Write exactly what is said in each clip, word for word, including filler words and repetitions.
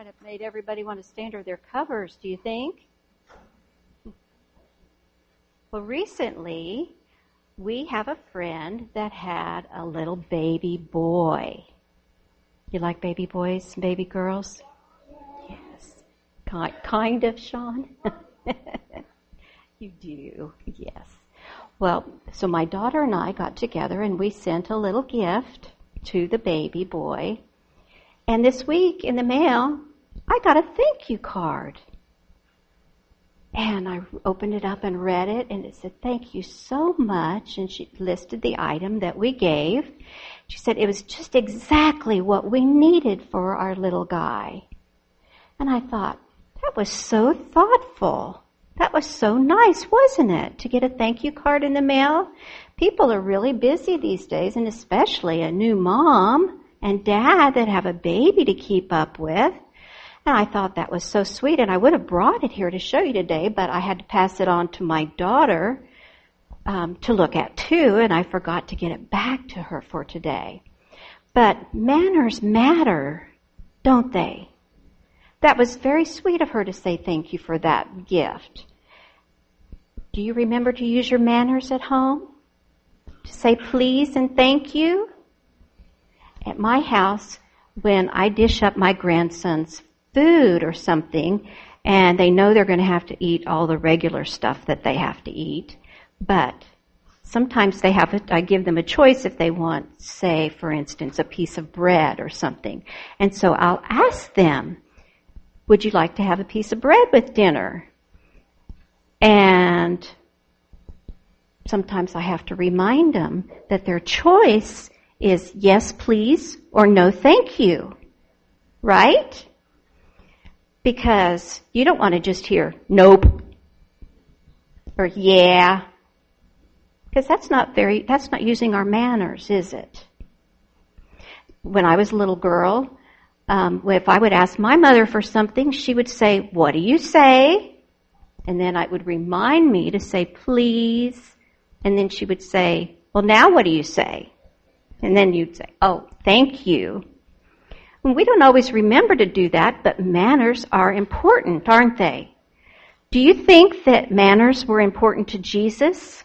might have made everybody want to stay under their covers, do you think? Well, recently, we have a friend that had a little baby boy. You like baby boys and baby girls? Yes. Kind, kind of, Sean? You do, yes. Well, so my daughter and I got together and we sent a little gift to the baby boy. And this week in the mail, I got a thank you card. And I opened it up and read it, and it said, thank you so much. And she listed the item that we gave. She said it was just exactly what we needed for our little guy. And I thought, that was so thoughtful. That was so nice, wasn't it, to get a thank you card in the mail? People are really busy these days, and especially a new mom and dad that have a baby to keep up with. And I thought that was so sweet, and I would have brought it here to show you today, but I had to pass it on to my daughter um, to look at too, and I forgot to get it back to her for today. But manners matter, don't they? That was very sweet of her to say thank you for that gift. Do you remember to use your manners at home? To say please and thank you? At my house, when I dish up my grandson's food or something, and they know they're going to have to eat all the regular stuff that they have to eat, but sometimes they have, a, I give them a choice if they want, say, for instance, a piece of bread or something. And so I'll ask them, would you like to have a piece of bread with dinner? And sometimes I have to remind them that their choice is yes, please, or no, thank you. Right? Because you don't want to just hear nope or yeah. Because that's not very, that's not using our manners, is it? When I was a little girl, um, if I would ask my mother for something, she would say, what do you say? And then I would remind me to say please. And then she would say, well, now what do you say? And then you'd say, oh, thank you. And we don't always remember to do that, but manners are important, aren't they? Do you think that manners were important to Jesus?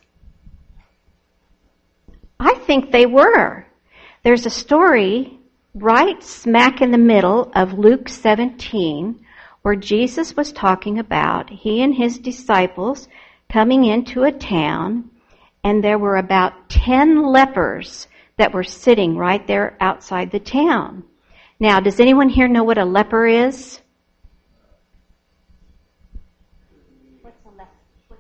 I think they were. There's a story right smack in the middle of Luke seventeen where Jesus was talking about he and his disciples coming into a town, and there were about ten lepers that were sitting right there outside the town. Now, does anyone here know what a leper is? What's a leper? What's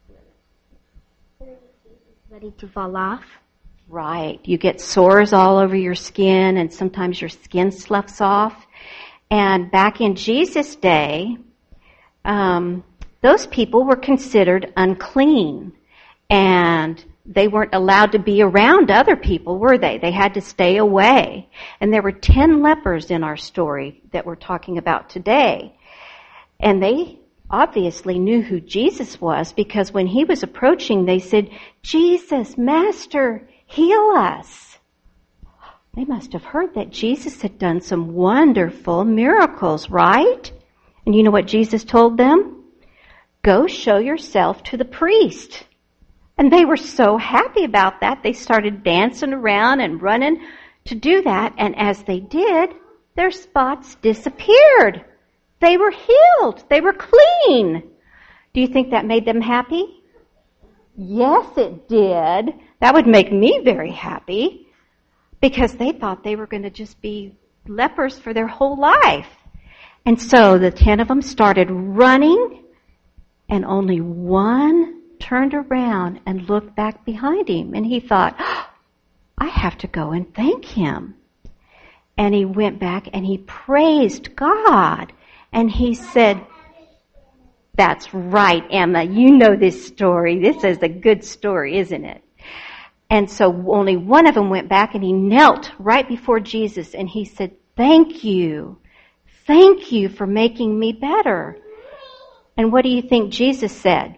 a leper? Ready to fall off? Right. You get sores all over your skin, and sometimes your skin sloughs off. And back in Jesus' day, um, those people were considered unclean, and they weren't allowed to be around other people, were they? They had to stay away. And there were ten lepers in our story that we're talking about today. And they obviously knew who Jesus was, because when he was approaching, they said, Jesus, Master, heal us. They must have heard that Jesus had done some wonderful miracles, right? And you know what Jesus told them? Go show yourself to the priest. And they were so happy about that, they started dancing around and running to do that. And as they did, their spots disappeared. They were healed. They were clean. Do you think that made them happy? Yes, it did. That would make me very happy, because they thought they were going to just be lepers for their whole life. And so the ten of them started running, and only one turned around and looked back behind him. And he thought, oh, I have to go and thank him. And he went back and he praised God. And he said, that's right, Emma. You know this story. This is a good story, isn't it? And so only one of them went back and he knelt right before Jesus. And he said, thank you. Thank you for making me better. And what do you think Jesus said?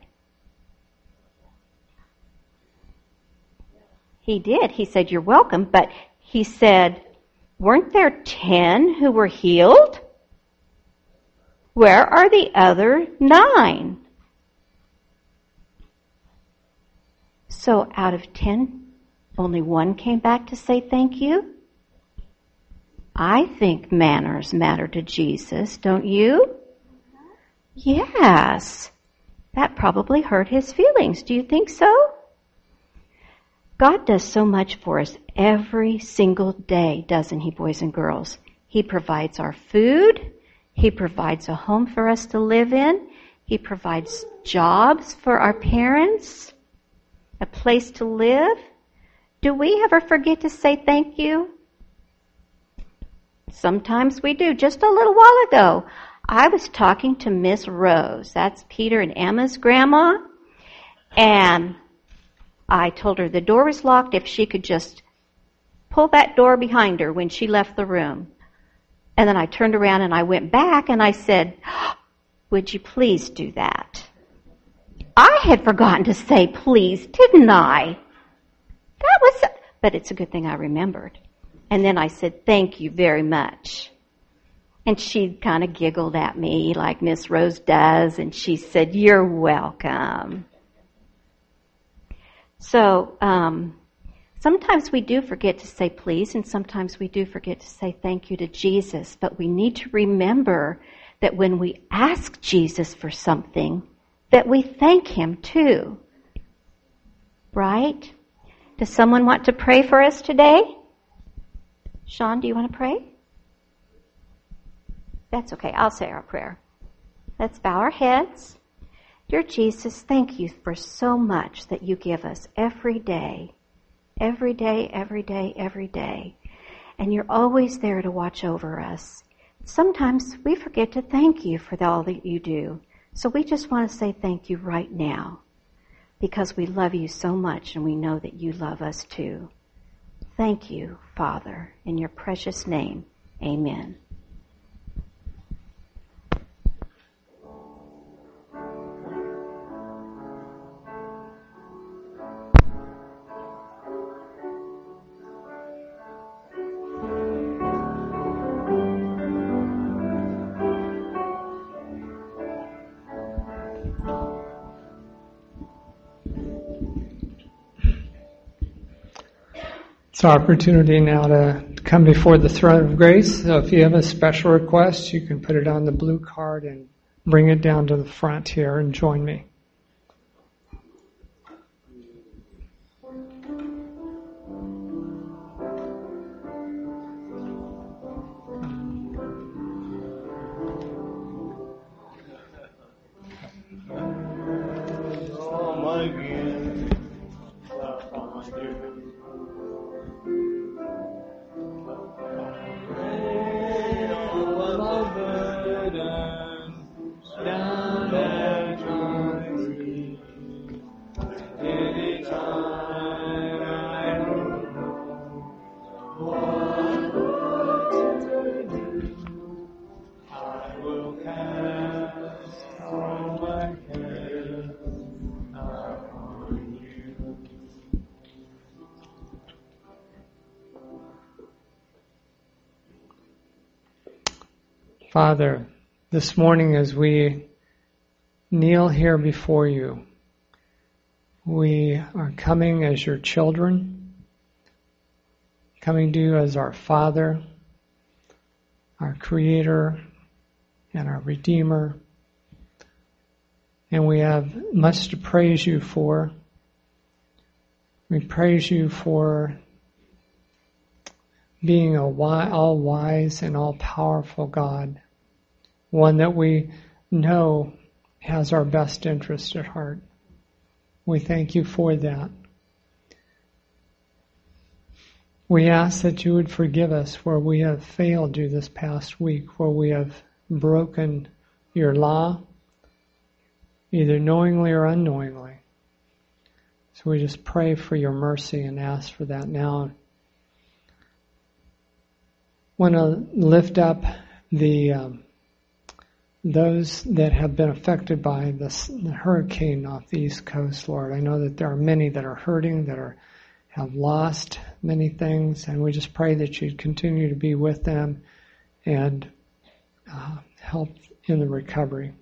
He did. He said, you're welcome. But he said, weren't there ten who were healed? Where are the other nine? So out of ten, only one came back to say thank you? I think manners matter to Jesus, don't you? Yes. That probably hurt his feelings. Do you think so? God does so much for us every single day, doesn't he, boys and girls? He provides our food. He provides a home for us to live in. He provides jobs for our parents, a place to live. Do we ever forget to say thank you? Sometimes we do. Just a little while ago, I was talking to Miss Rose. That's Peter and Emma's grandma. And I told her the door was locked if she could just pull that door behind her when she left the room. And then I turned around and I went back and I said, would you please do that? I had forgotten to say please, didn't I? That was, but it's a good thing I remembered. And then I said, thank you very much. And she kind of giggled at me like Miss Rose does, and she said, you're welcome. So um, sometimes we do forget to say please, and sometimes we do forget to say thank you to Jesus, but we need to remember that when we ask Jesus for something, that we thank him too. Right? Does someone want to pray for us today? Sean, do you want to pray? That's okay. I'll say our prayer. Let's bow our heads. Dear Jesus, thank you for so much that you give us every day. Every day, every day, every day. And you're always there to watch over us. Sometimes we forget to thank you for all that you do. So we just want to say thank you right now. Because we love you so much and we know that you love us too. Thank you, Father, in your precious name. Amen. It's our opportunity now to come before the throne of grace. So if you have a special request, you can put it on the blue card and bring it down to the front here and join me. Father, this morning as we kneel here before you, we are coming as your children, coming to you as our Father, our Creator, and our Redeemer. And we have much to praise you for. We praise you for being a all-wise and all-powerful God, one that we know has our best interest at heart. We thank you for that. We ask that you would forgive us where we have failed you this past week, where we have broken your law, either knowingly or unknowingly. So we just pray for your mercy and ask for that now. Want to lift up the um, those that have been affected by this the hurricane off the East Coast, Lord. I know that there are many that are hurting, that are have lost many things, and we just pray that you'd continue to be with them and uh, help in the recovery.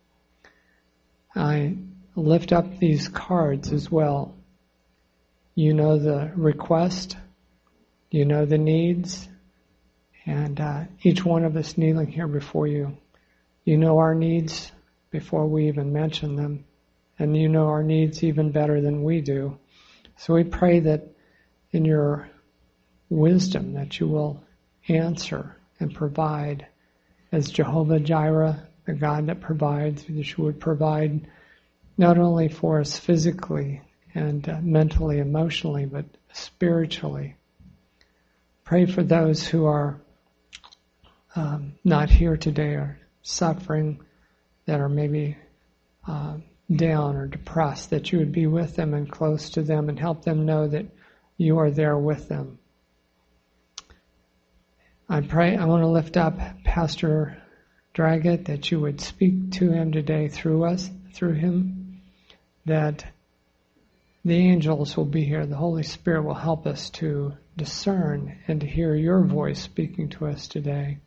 I lift up these cards as well. You know the request, you know the needs, and uh, each one of us kneeling here before you, you know our needs before we even mention them, and you know our needs even better than we do. So we pray that in your wisdom that you will answer and provide as Jehovah Jireh, the God that provides, that you would provide not only for us physically and uh, mentally, emotionally, but spiritually. Pray for those who are um, not here today or suffering, that are maybe uh, down or depressed, that you would be with them and close to them and help them know that you are there with them. I pray, I want to lift up Pastor Draggett, that you would speak to him today through us, through him, that the angels will be here, the Holy Spirit will help us to discern and to hear your voice speaking to us today.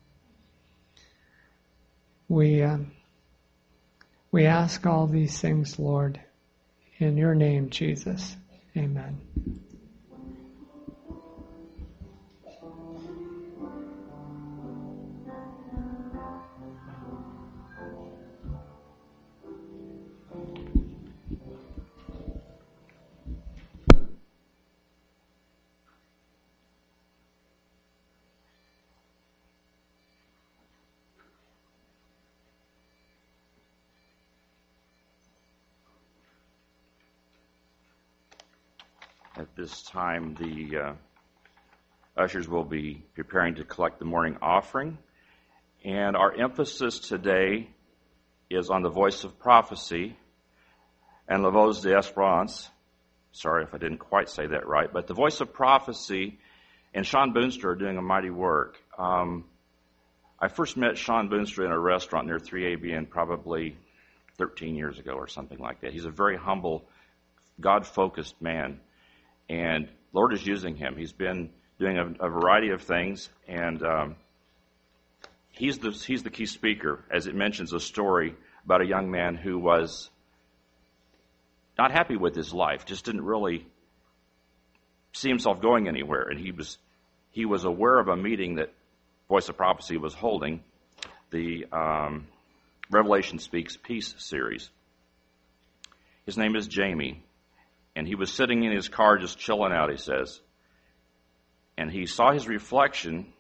We um, we ask all these things, Lord, in your name, Jesus. Amen. At this time, the uh, ushers will be preparing to collect the morning offering. And our emphasis today is on the voice of prophecy and la voz de espérance. Sorry if I didn't quite say that right. But the voice of prophecy and Sean Boonstra are doing a mighty work. Um, I first met Sean Boonstra in a restaurant near three A B N probably thirteen years ago or something like that. He's a very humble, God-focused man. And the Lord is using him. He's been doing a, a variety of things, and um, he's the he's the key speaker, as it mentions a story about a young man who was not happy with his life, just didn't really see himself going anywhere. And he was he was aware of a meeting that Voice of Prophecy was holding, the um, Revelation Speaks Peace series. His name is Jamie. And he was sitting in his car just chilling out, he says. And he saw his reflection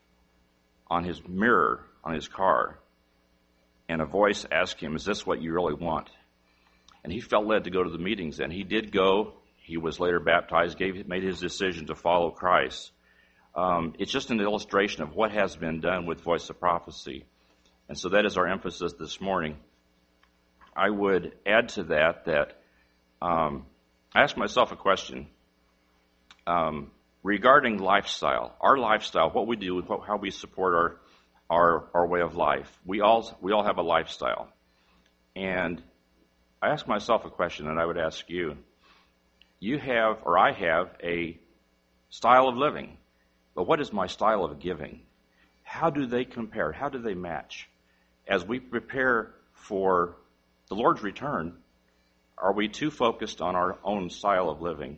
on his mirror on his car. And a voice asked him, is this what you really want? And he felt led to go to the meetings. And he did go. He was later baptized, gave, made his decision to follow Christ. Um, it's just an illustration of what has been done with Voice of Prophecy. And so that is our emphasis this morning. I would add to that that um, I asked myself a question um, regarding lifestyle. Our lifestyle, what we do, what, how we support our, our our way of life. We all we all have a lifestyle, and I asked myself a question, and I would ask you. You have, or I have, a style of living, but what is my style of giving? How do they compare? How do they match? As we prepare for the Lord's return, are we too focused on our own style of living?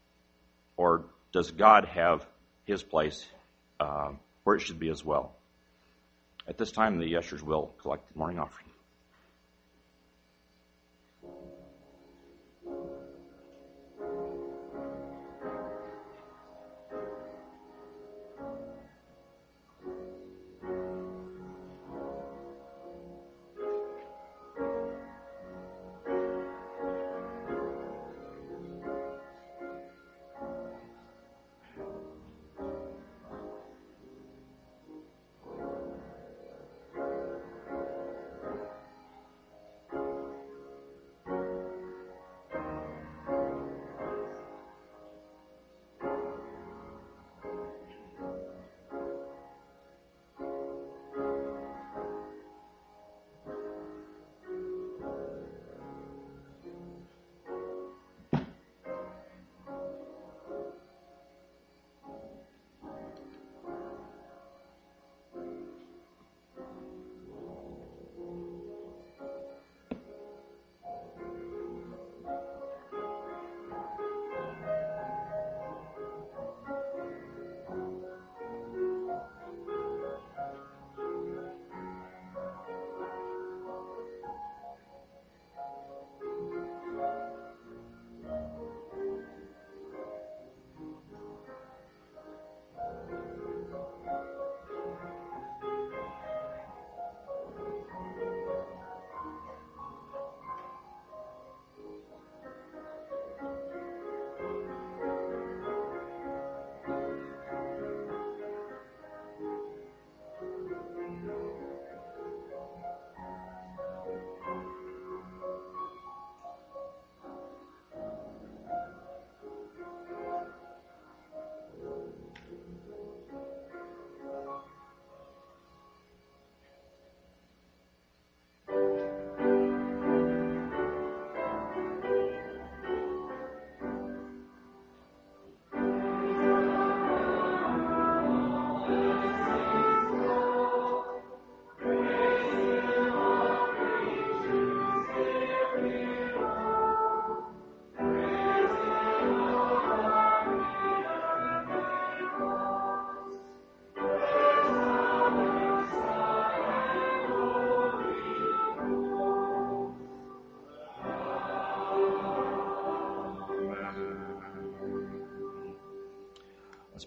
Or does God have his place uh, where it should be as well? At this time, the ushers will collect the morning offering.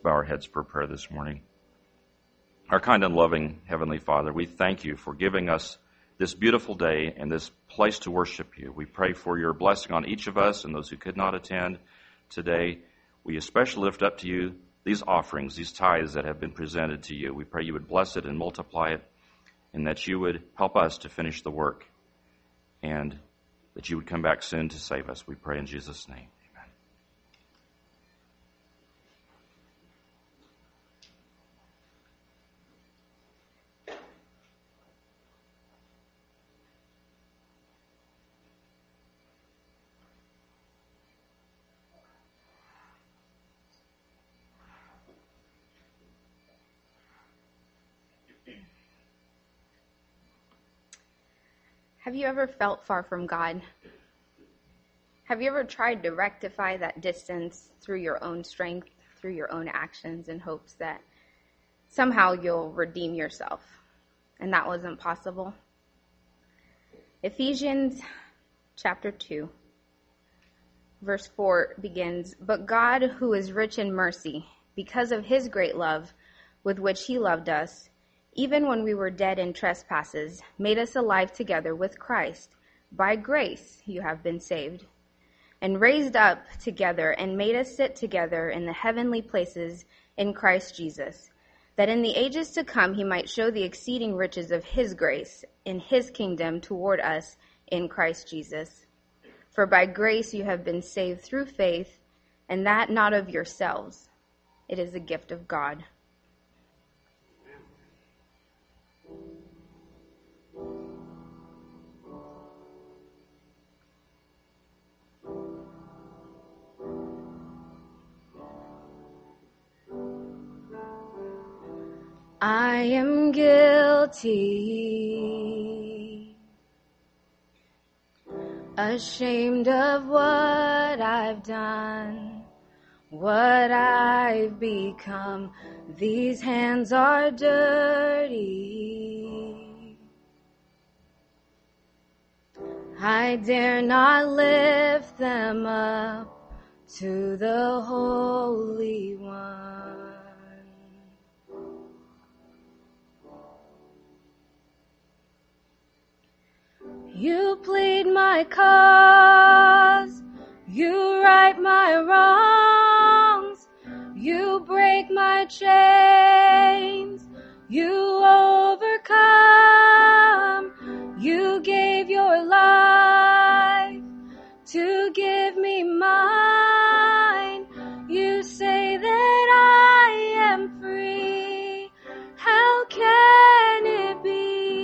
bow our heads for prayer this morning. Our kind and loving Heavenly Father, we thank you for giving us this beautiful day and this place to worship you. We pray for your blessing on each of us and those who could not attend today. We especially lift up to you these offerings, these tithes that have been presented to you. We pray you would bless it and multiply it, and that you would help us to finish the work, and that you would come back soon to save us. We pray in Jesus' name. Amen. Have you ever felt far from God? Have you ever tried to rectify that distance through your own strength, through your own actions, in hopes that somehow you'll redeem yourself? And that wasn't possible. Ephesians chapter two, verse four begins, "But God, who is rich in mercy, because of his great love with which he loved us, even when we were dead in trespasses, made us alive together with Christ. By grace you have been saved, and raised up together and made us sit together in the heavenly places in Christ Jesus, that in the ages to come he might show the exceeding riches of his grace in his kingdom toward us in Christ Jesus. For by grace you have been saved through faith, and that not of yourselves. It is a gift of God." I am guilty, ashamed of what I've done, what I've become. These hands are dirty. I dare not lift them up to the Holy One. You plead my cause, you right my wrongs, you break my chains, you overcome, you gave your life to give me mine. You say that I am free, how can it be?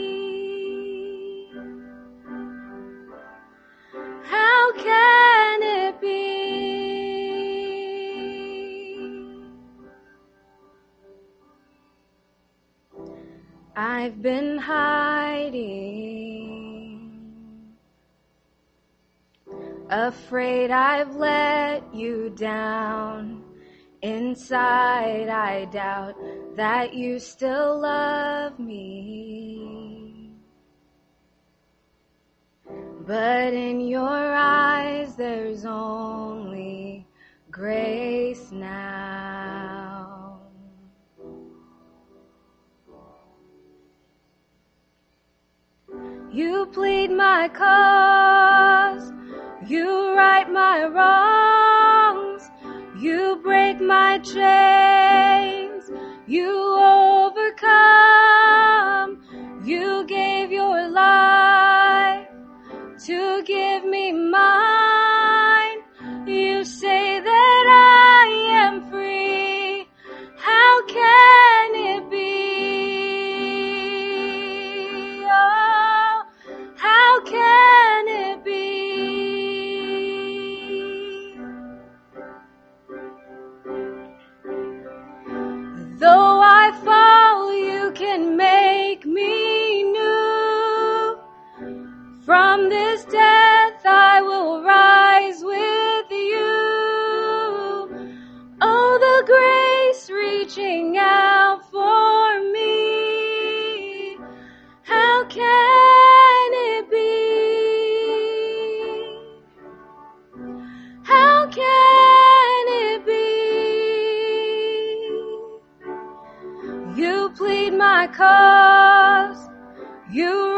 How can it be? I've been hiding, afraid I've let you down. Inside I doubt that you still love me. But in your eyes there's only grace now. You plead my cause, you right my wrongs, you break my chains, you overcome, you gave your life to give me mine. You say that I am free, how can it be? Oh, how can it be? Though I fall, you can make me new. From this death I will rise with you. Oh, the grace reaching out for me. How can it be? How can it be?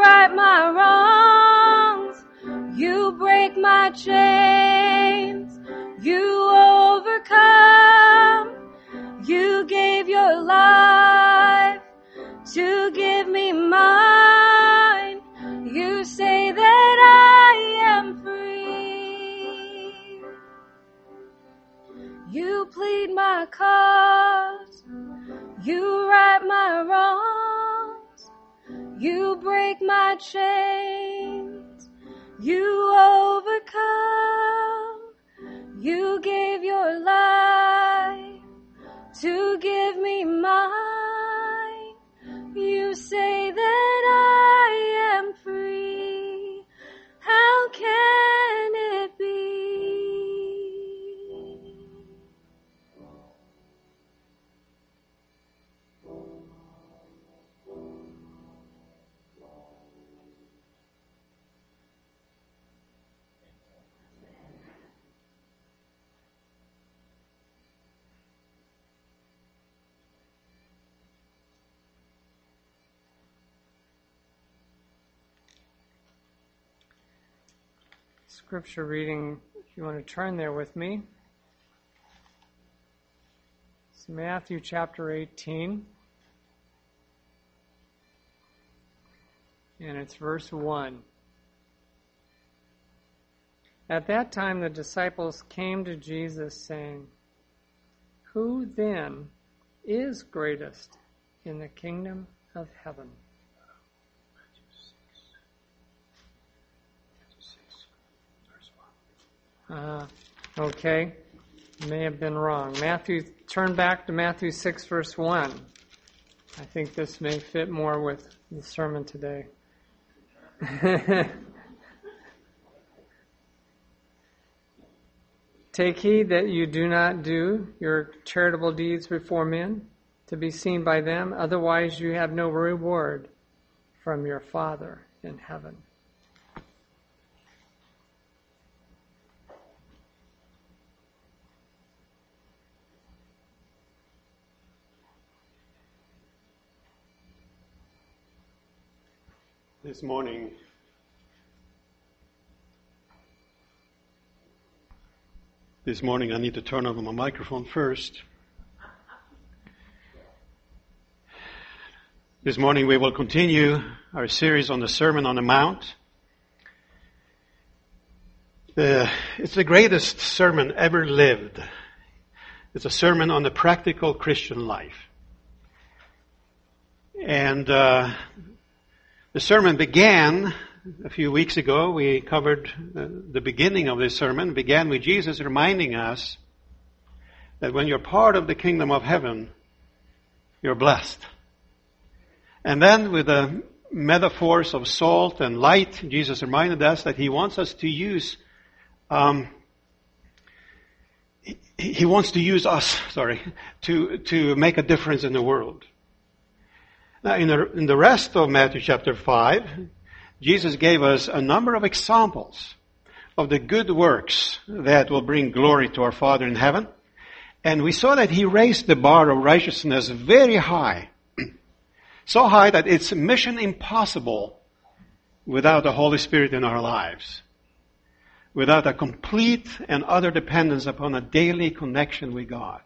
right my wrongs. You break my chains. You overcome. You gave your life to give me mine. You say that I am free. You plead my cause. You right my wrongs. You break my chains. You overcome. You gave your life to give me mine. You say that I am free. How can it be? Scripture reading, if you want to turn there with me. It's Matthew chapter eighteen. And it's verse one. At that time the disciples came to Jesus saying, "Who then is greatest in the kingdom of heaven?" Uh, okay, may have been wrong. Matthew, turn back to Matthew six, verse one. I think this may fit more with the sermon today. Take heed that you do not do your charitable deeds before men, to be seen by them, otherwise you have no reward from your Father in heaven. This morning, this morning I need to turn over my microphone first. This morning we will continue our series on the Sermon on the Mount. Uh, it's the greatest sermon ever lived. It's a sermon on the practical Christian life. And uh, the sermon began a few weeks ago. We covered uh, the beginning of this sermon. It began with Jesus reminding us that when you're part of the kingdom of heaven, you're blessed. And then with the metaphors of salt and light, Jesus reminded us that He wants us to use, um, he, he wants to use us, sorry, to, to make a difference in the world. Now, in the, in the rest of Matthew chapter five, Jesus gave us a number of examples of the good works that will bring glory to our Father in heaven. And we saw that He raised the bar of righteousness very high. So high that it's mission impossible without the Holy Spirit in our lives. Without a complete and utter dependence upon a daily connection with God.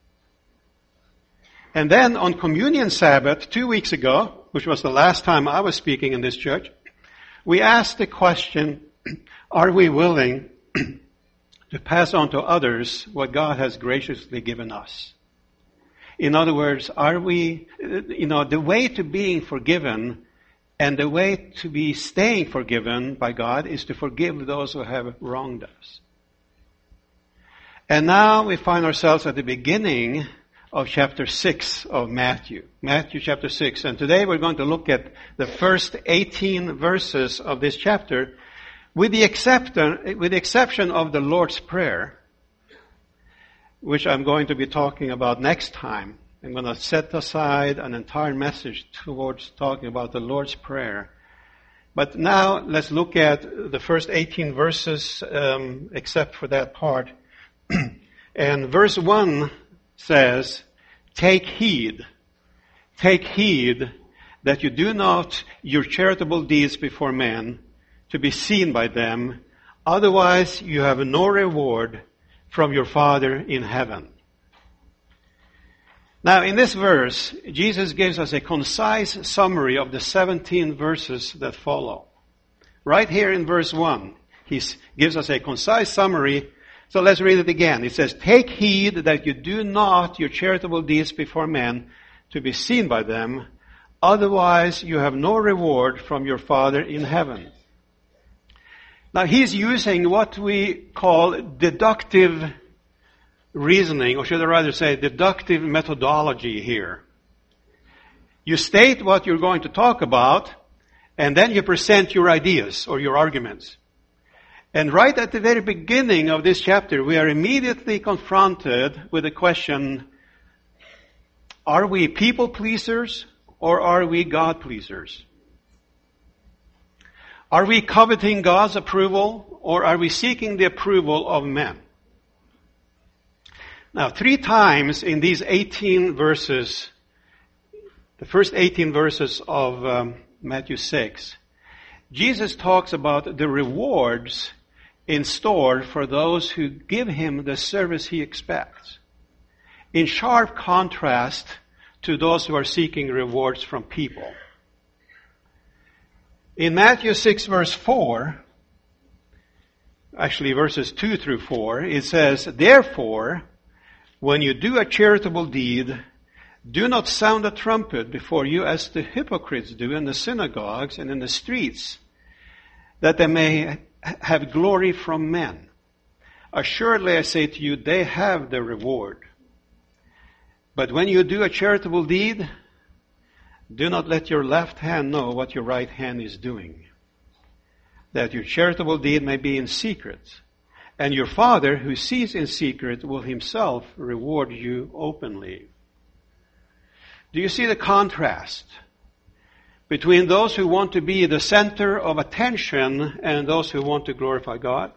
And then on Communion Sabbath, two weeks ago, which was the last time I was speaking in this church, we asked the question, are we willing to pass on to others what God has graciously given us? In other words, are we, you know, the way to being forgiven and the way to be staying forgiven by God is to forgive those who have wronged us. And now we find ourselves at the beginning of chapter six of Matthew. Matthew chapter six. And today we're going to look at the first eighteen verses of this chapter with the exception, with the exception of the Lord's Prayer, which I'm going to be talking about next time. I'm going to set aside an entire message towards talking about the Lord's Prayer. But now let's look at the first eighteen verses, um, except for that part. And verse one says, take heed. Take heed that you do not your charitable deeds before men to be seen by them. Otherwise, you have no reward from your Father in heaven. Now, in this verse, Jesus gives us a concise summary of the seventeen verses that follow. Right here in verse one, he gives us a concise summary. So let's read it again. It says, "Take heed that you do not your charitable deeds before men to be seen by them. Otherwise, you have no reward from your Father in heaven." Now, he's using what we call deductive reasoning, or should I rather say deductive methodology here. You state what you're going to talk about, and then you present your ideas or your arguments. And right at the very beginning of this chapter, we are immediately confronted with the question, are we people pleasers or are we God pleasers? Are we coveting God's approval or are we seeking the approval of men? Now, three times in these eighteen verses, the first eighteen verses of um, Matthew six, Jesus talks about the rewards in store for those who give him the service he expects, in sharp contrast to those who are seeking rewards from people. In Matthew six verse four, actually verses two through four, it says, "Therefore, when you do a charitable deed, do not sound a trumpet before you as the hypocrites do in the synagogues and in the streets, that they may have glory from men. Assuredly, I say to you, they have their reward. But when you do a charitable deed, do not let your left hand know what your right hand is doing, that your charitable deed may be in secret. And your Father, who sees in secret, will himself reward you openly." Do you see the contrast between those who want to be the center of attention and those who want to glorify God?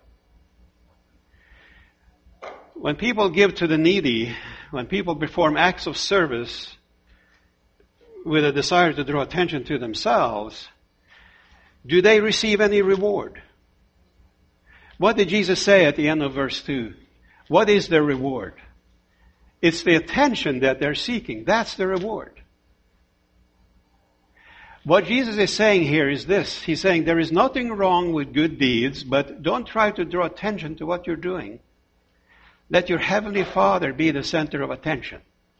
When people give to the needy, when people perform acts of service with a desire to draw attention to themselves, do they receive any reward? What did Jesus say at the end of verse two? What is their reward? It's the attention that they're seeking. That's the reward. What Jesus is saying here is this. He's saying there is nothing wrong with good deeds, but don't try to draw attention to what you're doing. Let your Heavenly Father be the center of attention.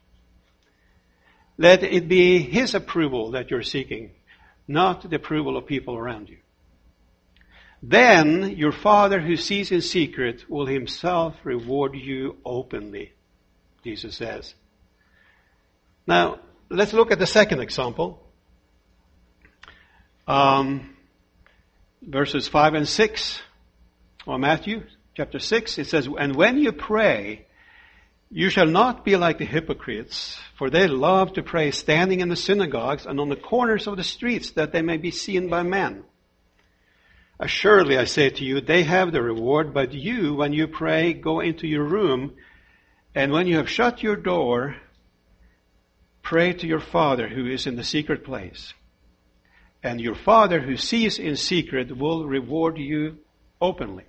Let it be His approval that you're seeking, not the approval of people around you. Then your Father who sees in secret will himself reward you openly, Jesus says. Now, let's look at the second example. Um, verses five and six of Matthew chapter six, it says, "And when you pray, you shall not be like the hypocrites, for they love to pray standing in the synagogues and on the corners of the streets, that they may be seen by men. Assuredly, I say to you, they have the reward, but you, when you pray, go into your room, and when you have shut your door, pray to your Father who is in the secret place. And your Father who sees in secret will reward you openly."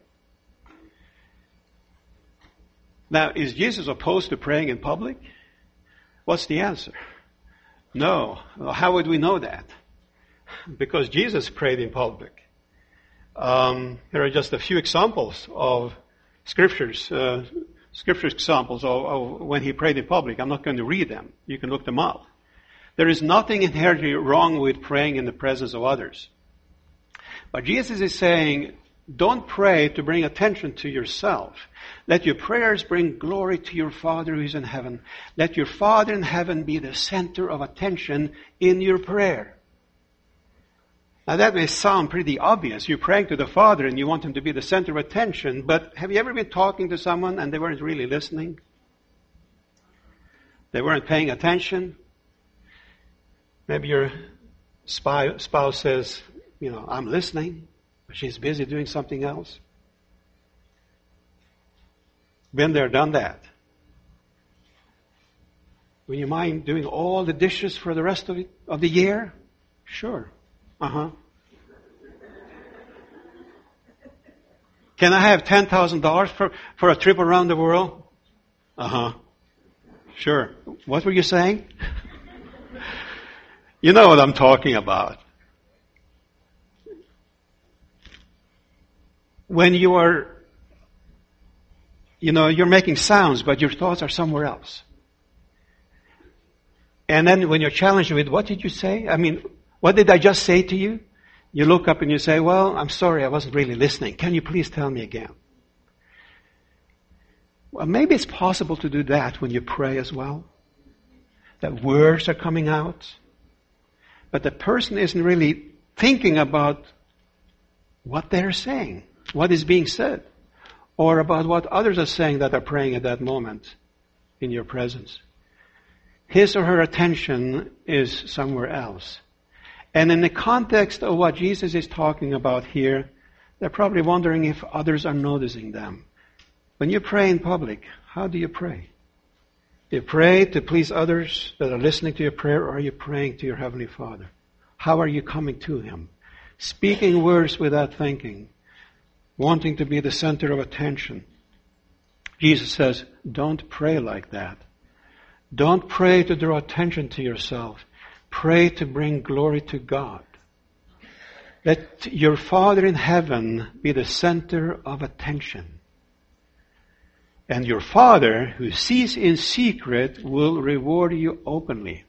Now, is Jesus opposed to praying in public? What's the answer? No. How would we know that? Because Jesus prayed in public. Um, there are just a few examples of scriptures, uh, scripture examples of, of when he prayed in public. I'm not going to read them. You can look them up. There is nothing inherently wrong with praying in the presence of others. But Jesus is saying, don't pray to bring attention to yourself. Let your prayers bring glory to your Father who is in heaven. Let your Father in heaven be the center of attention in your prayer. Now that may sound pretty obvious. You're praying to the Father and you want Him to be the center of attention, but have you ever been talking to someone and they weren't really listening? They weren't paying attention? Maybe your spy, spouse says, you know, I'm listening, but she's busy doing something else. Been there, done that. Would you mind doing all the dishes for the rest of, it, of the year? Sure. Uh-huh. Can I have ten thousand dollars for, for a trip around the world? Uh-huh. Sure. What were you saying? You know what I'm talking about. When you are, you know, you're making sounds, but your thoughts are somewhere else. And then when you're challenged with, what did you say? I mean, what did I just say to you? You look up and you say, well, I'm sorry, I wasn't really listening. Can you please tell me again? Well, maybe it's possible to do that when you pray as well. That words are coming out. But the person isn't really thinking about what they're saying, what is being said, or about what others are saying that are praying at that moment in your presence. His or her attention is somewhere else. And in the context of what Jesus is talking about here, they're probably wondering if others are noticing them. When you pray in public, how do you pray? Do you pray to please others that are listening to your prayer, or are you praying to your Heavenly Father? How are you coming to Him? Speaking words without thinking, wanting to be the center of attention. Jesus says, don't pray like that. Don't pray to draw attention to yourself. Pray to bring glory to God. Let your Father in heaven be the center of attention. And your Father, who sees in secret, will reward you openly.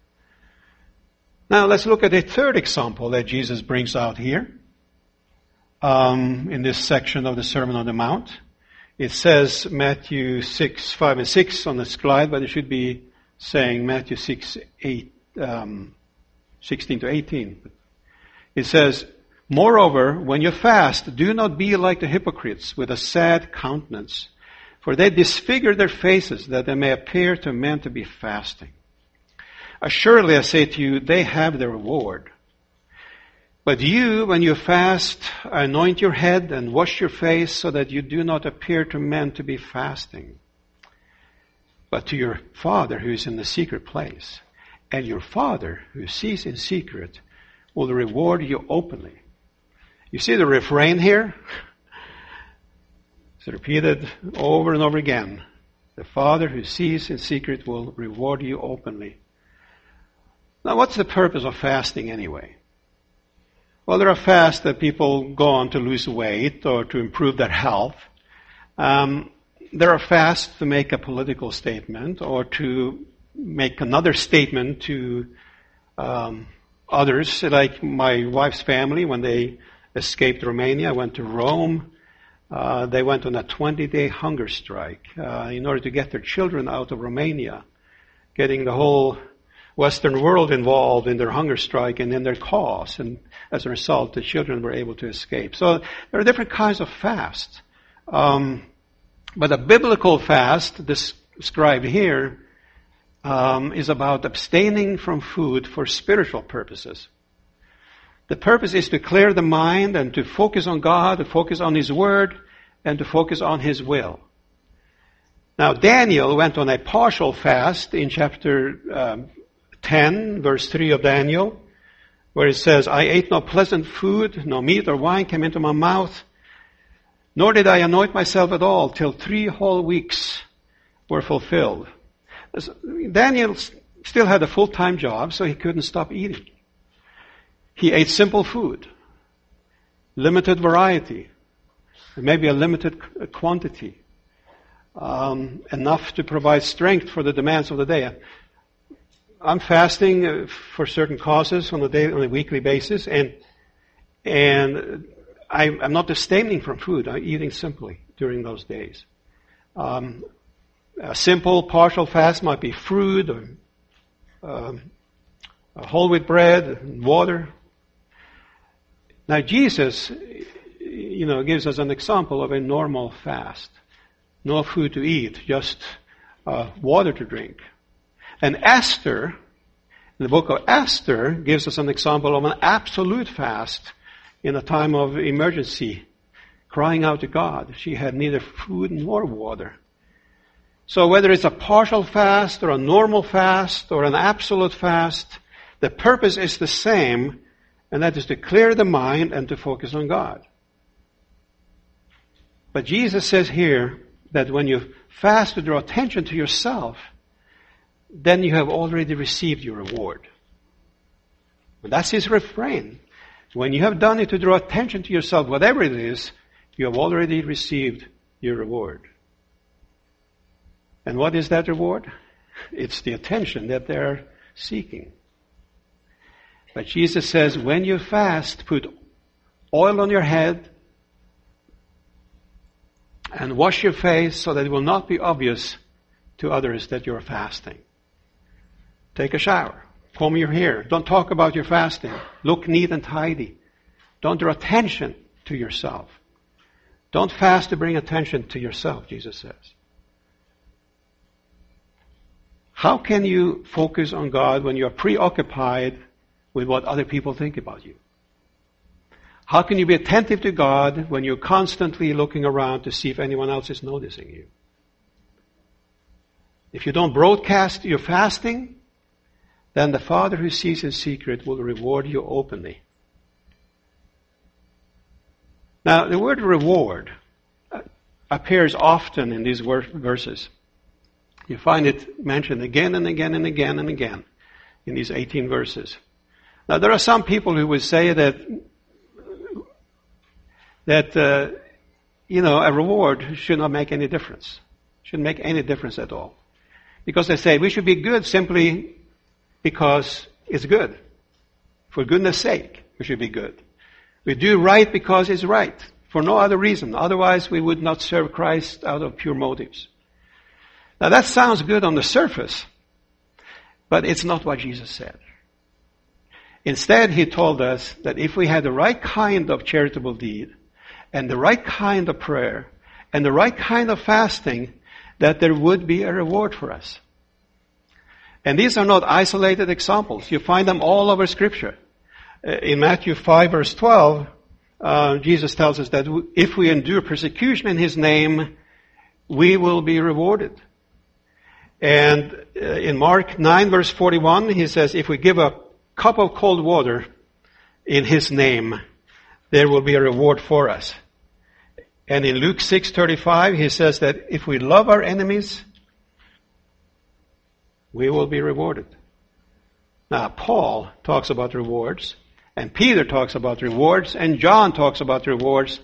Now let's look at a third example that Jesus brings out here um, in this section of the Sermon on the Mount. It says Matthew six, five and six on the slide, but it should be saying Matthew six, eight, um, sixteen to eighteen. It says, moreover, when you fast, do not be like the hypocrites with a sad countenance, for they disfigure their faces that they may appear to men to be fasting. Assuredly, I say to you, they have their reward. But you, when you fast, anoint your head and wash your face so that you do not appear to men to be fasting, but to your Father who is in the secret place. And your Father who sees in secret will reward you openly. You see the refrain here? It's repeated over and over again. The Father who sees in secret will reward you openly. Now, what's the purpose of fasting anyway? Well, there are fasts that people go on to lose weight or to improve their health. Um, there are fasts to make a political statement or to make another statement to um, others, like my wife's family when they escaped Romania, went to Rome. Uh, they went on a twenty-day hunger strike uh, in order to get their children out of Romania, getting the whole Western world involved in their hunger strike and in their cause. And as a result, the children were able to escape. So there are different kinds of fasts. Um, but a biblical fast described here um, is about abstaining from food for spiritual purposes. The purpose is to clear the mind and to focus on God, to focus on His Word, and to focus on His will. Now, Daniel went on a partial fast in chapter um, ten, verse three of Daniel, where it says, I ate no pleasant food, no meat or wine came into my mouth, nor did I anoint myself at all till three whole weeks were fulfilled. Daniel still had a full-time job, so he couldn't stop eating. He ate simple food, limited variety, maybe a limited quantity, um, enough to provide strength for the demands of the day. I'm fasting for certain causes on a day, on a weekly basis, and and I, I'm not abstaining from food. I'm eating simply during those days. Um, a simple partial fast might be fruit or um, a whole wheat bread and water. Now Jesus, you know, gives us an example of a normal fast. No food to eat, just uh, water to drink. And Esther, in the book of Esther, gives us an example of an absolute fast in a time of emergency, crying out to God. She had neither food nor water. So whether it's a partial fast or a normal fast or an absolute fast, The purpose is the same, and that is to clear the mind and to focus on God. But Jesus says here that when you fast to draw attention to yourself, then you have already received your reward. And that's his refrain. When you have done it to draw attention to yourself, whatever it is, you have already received your reward. And what is that reward? It's the attention that they're seeking. But Jesus says, when you fast, put oil on your head and wash your face so that it will not be obvious to others that you're fasting. Take a shower. Comb your hair. Don't talk about your fasting. Look neat and tidy. Don't draw attention to yourself. Don't fast to bring attention to yourself, Jesus says. How can you focus on God when you're preoccupied with what other people think about you? How can you be attentive to God when you're constantly looking around to see if anyone else is noticing you? If you don't broadcast your fasting, then the Father who sees in secret will reward you openly. Now, the word reward appears often in these verses. You find it mentioned again and again and again and again in these eighteen verses. Now, there are some people who would say that, that uh, you know, a reward should not make any difference. Shouldn't make any difference at all. Because they say we should be good simply because it's good. For goodness sake, we should be good. We do right because it's right. For no other reason. Otherwise, we would not serve Christ out of pure motives. Now, that sounds good on the surface. But it's not what Jesus said. Instead, he told us that if we had the right kind of charitable deed, and the right kind of prayer, and the right kind of fasting, that there would be a reward for us. And these are not isolated examples. You find them all over Scripture. In Matthew five, verse twelve, uh, Jesus tells us that if we endure persecution in His name, we will be rewarded. And uh, in Mark nine, verse forty-one, He says, if we give a cup of cold water in His name, there will be a reward for us. And in Luke six thirty-five, He says that if we love our enemies, we will be rewarded. Now, Paul talks about rewards, and Peter talks about rewards, and John talks about rewards.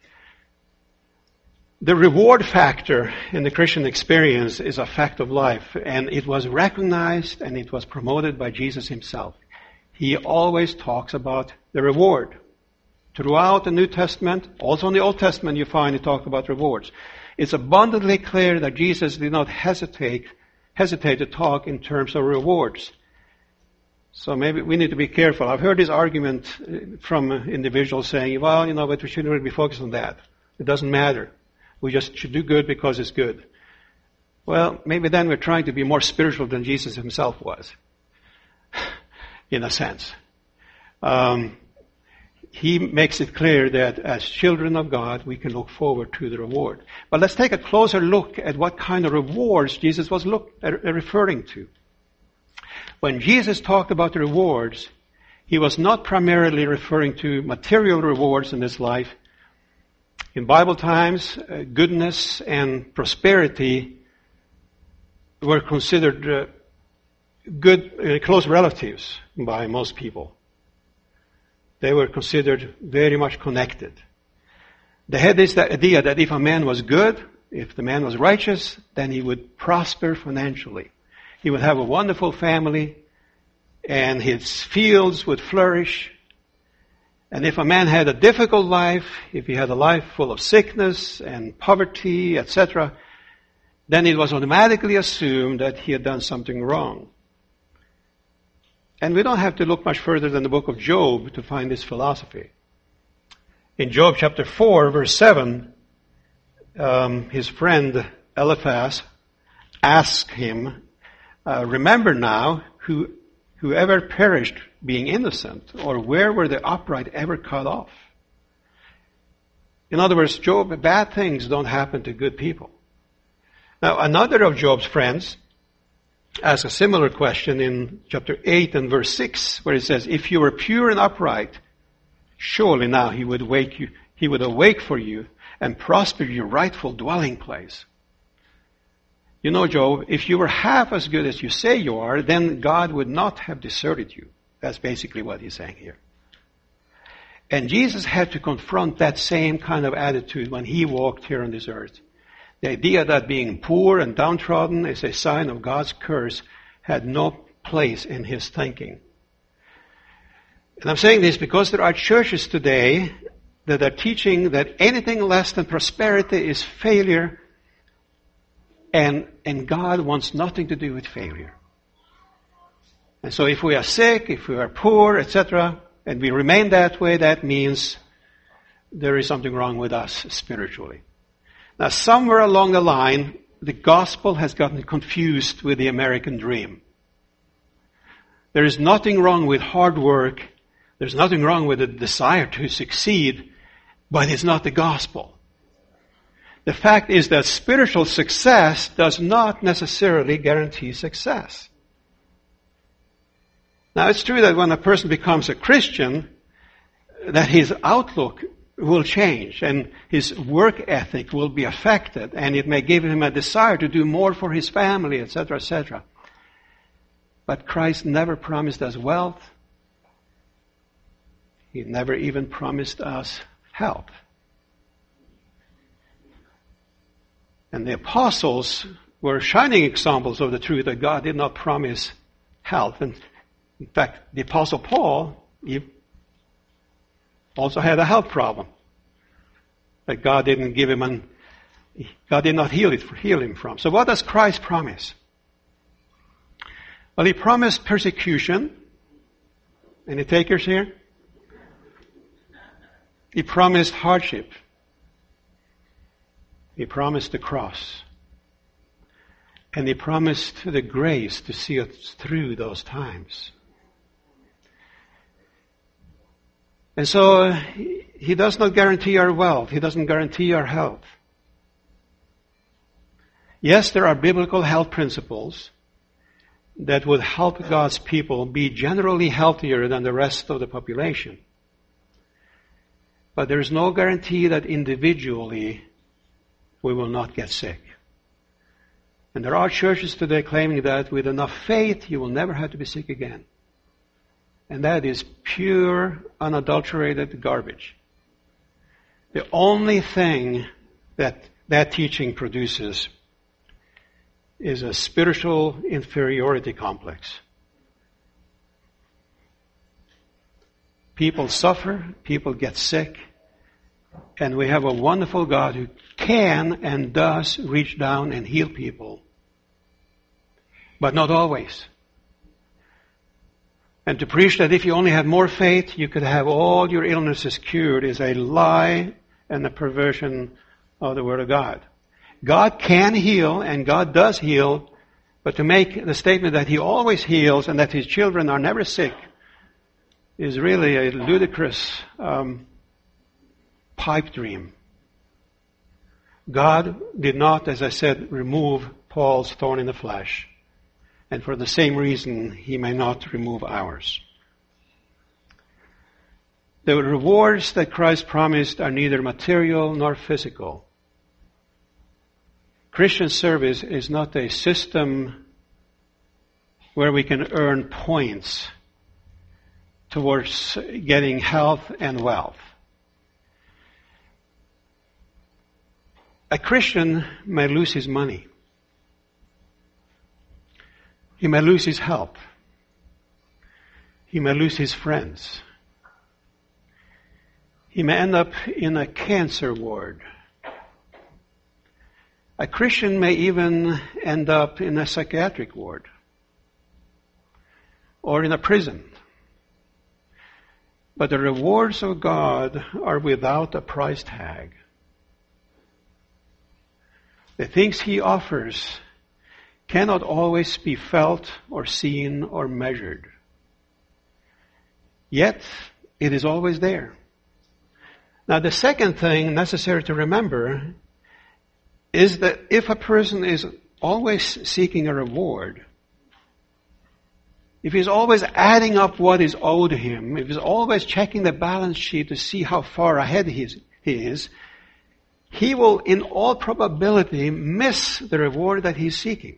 The reward factor in the Christian experience is a fact of life, and it was recognized and it was promoted by Jesus Himself. He always talks about the reward. Throughout the New Testament, also in the Old Testament, you find He talked about rewards. It's abundantly clear that Jesus did not hesitate hesitate to talk in terms of rewards. So maybe we need to be careful. I've heard this argument from individuals saying, well, you know, but we shouldn't really be focused on that. It doesn't matter. We just should do good because it's good. Well, maybe then we're trying to be more spiritual than Jesus Himself was, in a sense. Um, he makes it clear that as children of God, we can look forward to the reward. But let's take a closer look at what kind of rewards Jesus was look, uh, referring to. When Jesus talked about the rewards, He was not primarily referring to material rewards in this life. In Bible times, uh, goodness and prosperity were considered uh, good, uh, close relatives by most people. They were considered very much connected. They had this idea that if a man was good, if the man was righteous, then he would prosper financially. He would have a wonderful family, and his fields would flourish. And if a man had a difficult life, if he had a life full of sickness and poverty, et cetera, then it was automatically assumed that he had done something wrong. And we don't have to look much further than the book of Job to find this philosophy. In Job chapter four, verse seven, um, his friend Eliphaz asked him, uh, remember now, who, whoever perished being innocent, or where were the upright ever cut off? In other words, Job, bad things don't happen to good people. Now, another of Job's friends asks a similar question in chapter eight and verse six, where it says, if you were pure and upright, surely now he would wake you, he would awake for you and prosper your rightful dwelling place. You know, Job, if you were half as good as you say you are, then God would not have deserted you. That's basically what he's saying here. And Jesus had to confront that same kind of attitude when he walked here on this earth. The idea that being poor and downtrodden is a sign of God's curse had no place in his thinking. And I'm saying this because there are churches today that are teaching that anything less than prosperity is failure, and, and God wants nothing to do with failure. And so if we are sick, if we are poor, et cetera, and we remain that way, that means there is something wrong with us spiritually. Now, somewhere along the line, the gospel has gotten confused with the American dream. There is nothing wrong with hard work. There's nothing wrong with a desire to succeed, but it's not the gospel. The fact is that spiritual success does not necessarily guarantee success. Now, it's true that when a person becomes a Christian, that his outlook will change and his work ethic will be affected, and it may give him a desire to do more for his family, et cetera, et cetera. But Christ never promised us wealth. He never even promised us health. And the apostles were shining examples of the truth that God did not promise health. And in fact, the apostle Paul, he also had a health problem that God didn't give him, and God did not heal it, heal him from. So what does Christ promise? Well, he promised persecution. Any takers here? He promised hardship. He promised the cross. And he promised the grace to see us through those times. And so he does not guarantee our wealth. He doesn't guarantee our health. Yes, there are biblical health principles that would help God's people be generally healthier than the rest of the population. But there is no guarantee that individually we will not get sick. And there are churches today claiming that with enough faith you will never have to be sick again. And that is pure, unadulterated garbage. The only thing that that teaching produces is a spiritual inferiority complex. People suffer, people get sick, and we have a wonderful God who can and does reach down and heal people, but not always. And to preach that if you only had more faith, you could have all your illnesses cured is a lie and a perversion of the Word of God. God can heal, and God does heal, but to make the statement that He always heals and that His children are never sick is really a ludicrous um, pipe dream. God did not, as I said, remove Paul's thorn in the flesh. And for the same reason, He may not remove ours. The rewards that Christ promised are neither material nor physical. Christian service is not a system where we can earn points towards getting health and wealth. A Christian may lose his money. He may lose his health. He may lose his friends. He may end up in a cancer ward. A Christian may even end up in a psychiatric ward or in a prison. But the rewards of God are without a price tag. The things He offers cannot always be felt or seen or measured. Yet, it is always there. Now, the second thing necessary to remember is that if a person is always seeking a reward, if he's always adding up what is owed him, if he's always checking the balance sheet to see how far ahead he is, he is, he will in all probability miss the reward that he's seeking.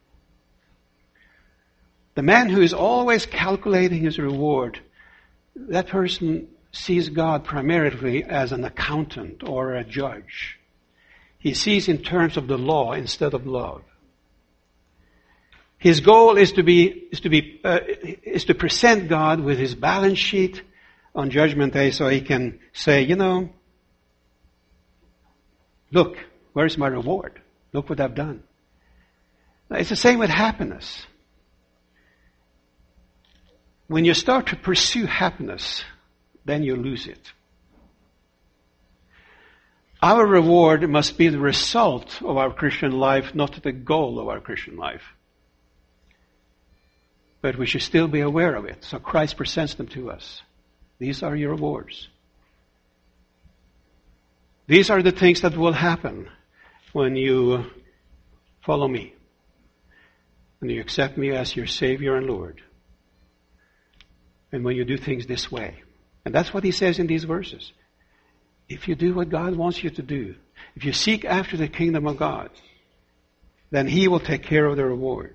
The man who is always calculating his reward, that person sees God primarily as an accountant or a judge. He sees in terms of the law instead of love. His goal is to be is to be uh, is to present God with his balance sheet on Judgment Day, so he can say, you know, look, where's my reward? Look what I've done. Now, it's the same with happiness. When you start to pursue happiness, then you lose it. Our reward must be the result of our Christian life, not the goal of our Christian life. But we should still be aware of it. So Christ presents them to us. These are your rewards. These are the things that will happen when you follow me. When you accept me as your Savior and Lord. And when you do things this way. And that's what he says in these verses. If you do what God wants you to do, if you seek after the kingdom of God, then he will take care of the reward.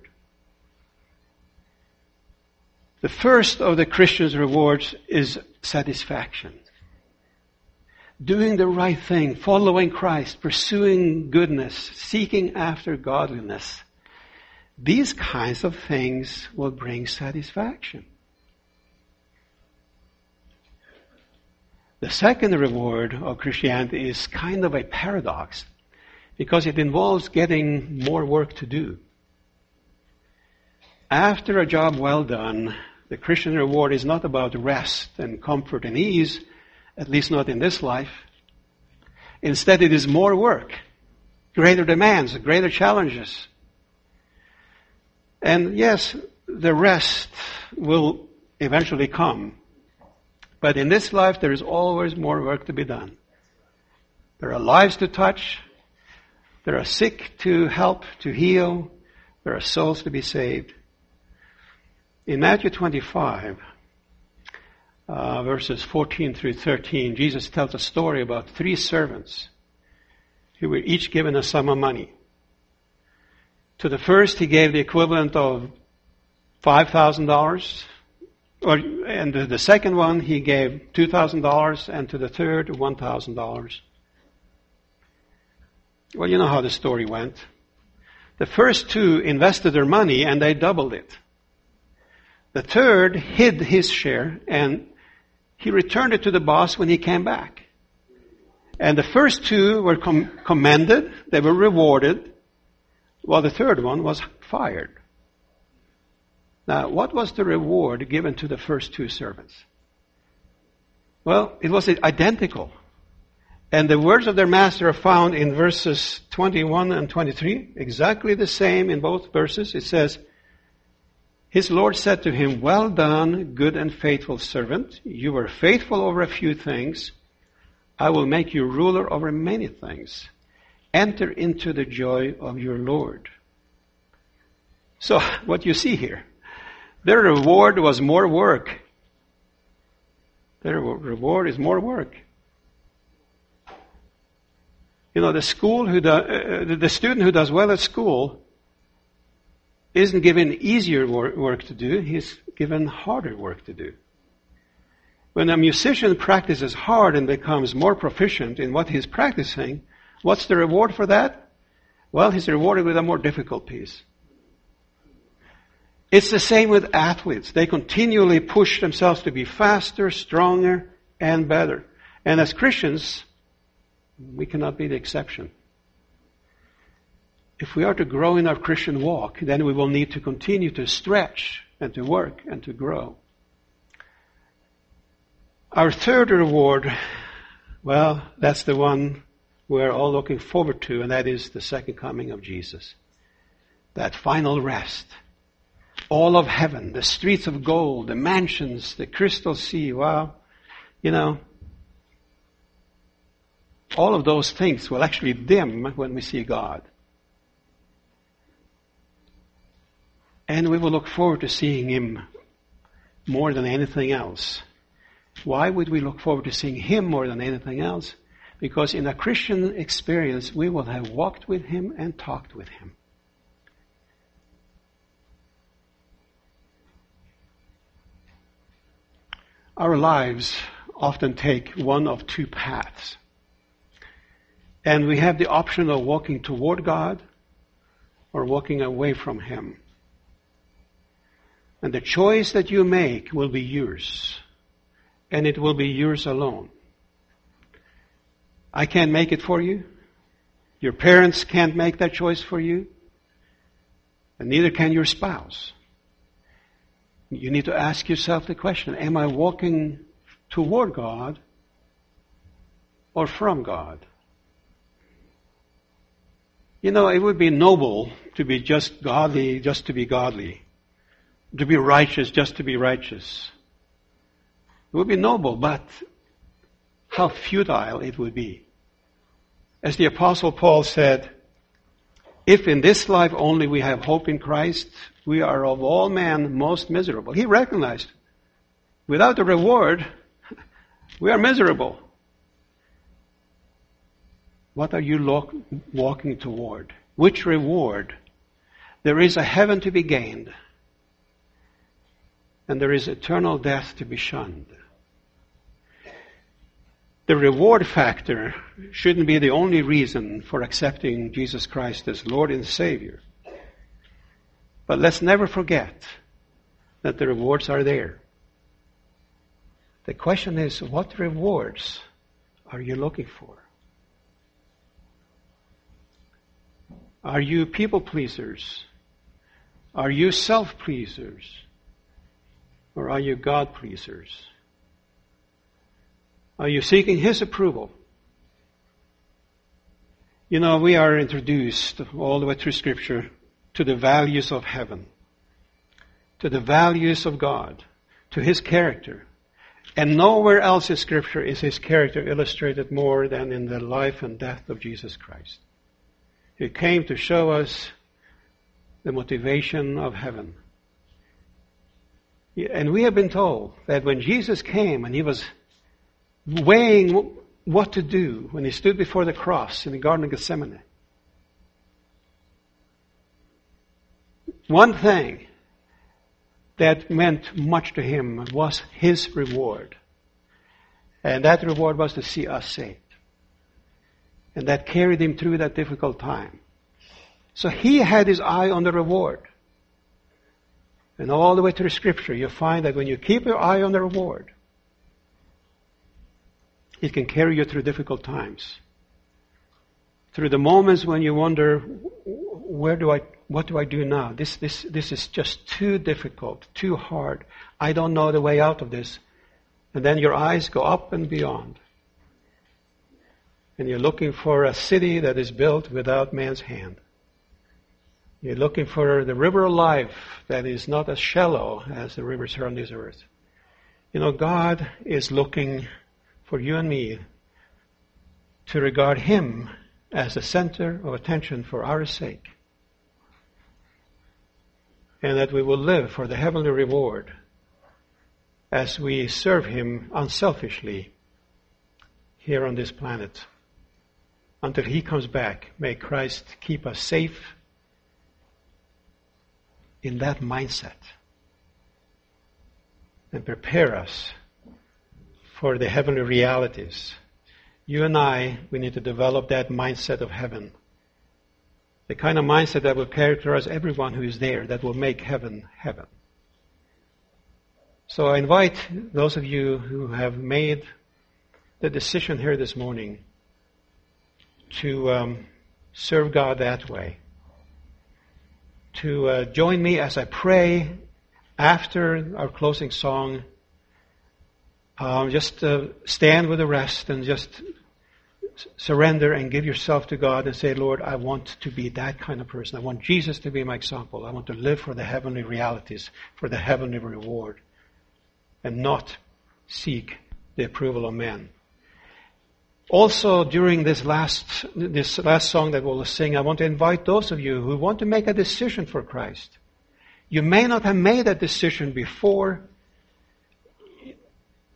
The first of the Christian's rewards is satisfaction. Doing the right thing, following Christ, pursuing goodness, seeking after godliness. These kinds of things will bring satisfaction. The second reward of Christianity is kind of a paradox because it involves getting more work to do. After a job well done, the Christian reward is not about rest and comfort and ease, at least not in this life. Instead, it is more work, greater demands, greater challenges. And yes, the rest will eventually come. But in this life, there is always more work to be done. There are lives to touch. There are sick to help, to heal. There are souls to be saved. In Matthew twenty-five, uh, verses fourteen through thirteen, Jesus tells a story about three servants who were each given a sum of money. To the first, he gave the equivalent of five thousand dollars. Or, and to the second one, he gave two thousand dollars, and to the third, one thousand dollars. Well, you know how the story went. The first two invested their money, and they doubled it. The third hid his share, and he returned it to the boss when he came back. And the first two were com- commended, they were rewarded, while the third one was fired. Now, what was the reward given to the first two servants? Well, it was identical. And the words of their master are found in verses twenty-one and twenty-three, exactly the same in both verses. It says, his Lord said to him, well done, good and faithful servant. You were faithful over a few things. I will make you ruler over many things. Enter into the joy of your Lord. So, what you see here, their reward was more work. Their reward is more work. You know, the school who do, uh, the student who does well at school isn't given easier work to do, he's given harder work to do. When a musician practices hard and becomes more proficient in what he's practicing, what's the reward for that? Well, he's rewarded with a more difficult piece. It's the same with athletes. They continually push themselves to be faster, stronger, and better. And as Christians, we cannot be the exception. If we are to grow in our Christian walk, then we will need to continue to stretch and to work and to grow. Our third reward, well, that's the one we're all looking forward to, and that is the second coming of Jesus. That final rest. All of heaven, the streets of gold, the mansions, the crystal sea, wow, you know, all of those things will actually dim when we see God. And we will look forward to seeing Him more than anything else. Why would we look forward to seeing Him more than anything else? Because in a Christian experience, we will have walked with Him and talked with Him. Our lives often take one of two paths. And we have the option of walking toward God or walking away from Him. And the choice that you make will be yours. And it will be yours alone. I can't make it for you. Your parents can't make that choice for you. And neither can your spouse. You need to ask yourself the question, am I walking toward God or from God? You know, it would be noble to be just godly, just to be godly. To be righteous, just to be righteous. It would be noble, but how futile it would be. As the Apostle Paul said, if in this life only we have hope in Christ, we are of all men most miserable. He recognized, without the reward, we are miserable. What are you lo- walking toward? Which reward? There is a heaven to be gained, and there is eternal death to be shunned. The reward factor shouldn't be the only reason for accepting Jesus Christ as Lord and Savior. But let's never forget that the rewards are there. The question is, what rewards are you looking for? Are you people pleasers? Are you self pleasers? Or are you God pleasers? Are you seeking His approval? You know, we are introduced all the way through Scripture to the values of heaven, to the values of God, to His character. And nowhere else in Scripture is His character illustrated more than in the life and death of Jesus Christ. He came to show us the motivation of heaven. And we have been told that when Jesus came and He was weighing what to do when He stood before the cross in the Garden of Gethsemane, one thing that meant much to Him was His reward. And that reward was to see us saved. And that carried Him through that difficult time. So He had His eye on the reward. And all the way through Scripture, you find that when you keep your eye on the reward, it can carry you through difficult times. Through the moments when you wonder, where do I, what do I do now? This, this, this is just too difficult, too hard. I don't know the way out of this. And then your eyes go up and beyond. And you're looking for a city that is built without man's hand. You're looking for the river of life that is not as shallow as the rivers here on this earth. You know, God is looking for you and me to regard Him as the center of attention for our sake. And that we will live for the heavenly reward as we serve Him unselfishly here on this planet. Until He comes back, may Christ keep us safe in that mindset and prepare us for the heavenly realities. You and I, we need to develop that mindset of heaven. The kind of mindset that will characterize everyone who is there, that will make heaven heaven. So I invite those of you who have made the decision here this morning to um, serve God that way, to uh, join me as I pray after our closing song. Um, just uh, stand with the rest and just surrender and give yourself to God and say, Lord, I want to be that kind of person. I want Jesus to be my example. I want to live for the heavenly realities, for the heavenly reward, and not seek the approval of men. Also, during this last this last song that we'll sing, I want to invite those of you who want to make a decision for Christ. You may not have made that decision before,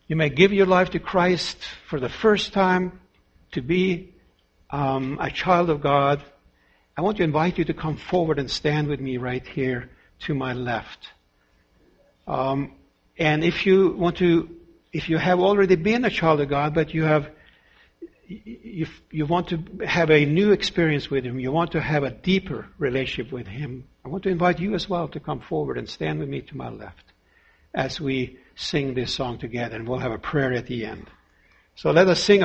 you may give your life to Christ for the first time, to be um, a child of God, I want to invite you to come forward and stand with me right here to my left. Um, and if you want to, if you have already been a child of God, but you have, you, you want to have a new experience with Him, you want to have a deeper relationship with Him, I want to invite you as well to come forward and stand with me to my left as we sing this song together, and we'll have a prayer at the end. So let us sing